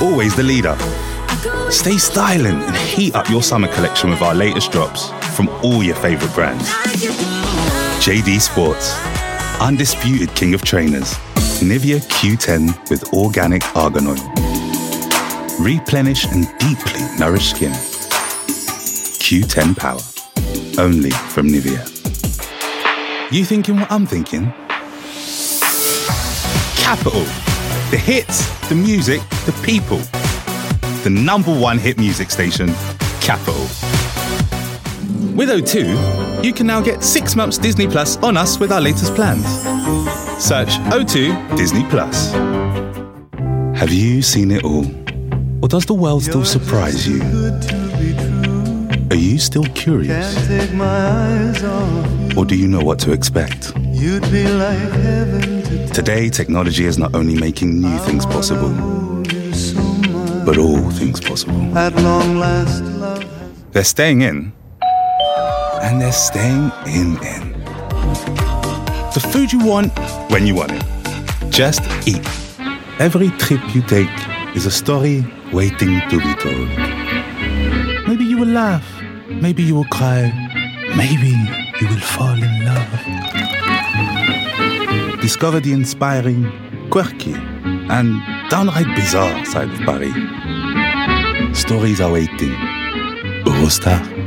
always the leader. Stay styling and heat up your summer collection with our latest drops from all your favourite brands. JD Sports, undisputed king of trainers. Nivea Q10 with organic argan oil. Replenish and deeply nourish skin. Q10 Power, only from Nivea. You thinking what I'm thinking? Capital. The hits, the music, the people. The #1 hit music station, Capital. With O2, you can now get 6 months Disney Plus on us with our latest plans. Search O2 Disney Plus. Have you seen it all? Or does the world still surprise you? Are you still curious? Or do you know what to expect? Today, technology is not only making new things possible, but all things possible. They're staying in, and they're staying in. The food you want, when you want it. Just eat. Every trip you take is a story waiting to be told. Maybe you will laugh, maybe you will cry, maybe you will fall in love. Discover the inspiring, quirky, and downright bizarre side of Paris. Stories are waiting. Eurostar.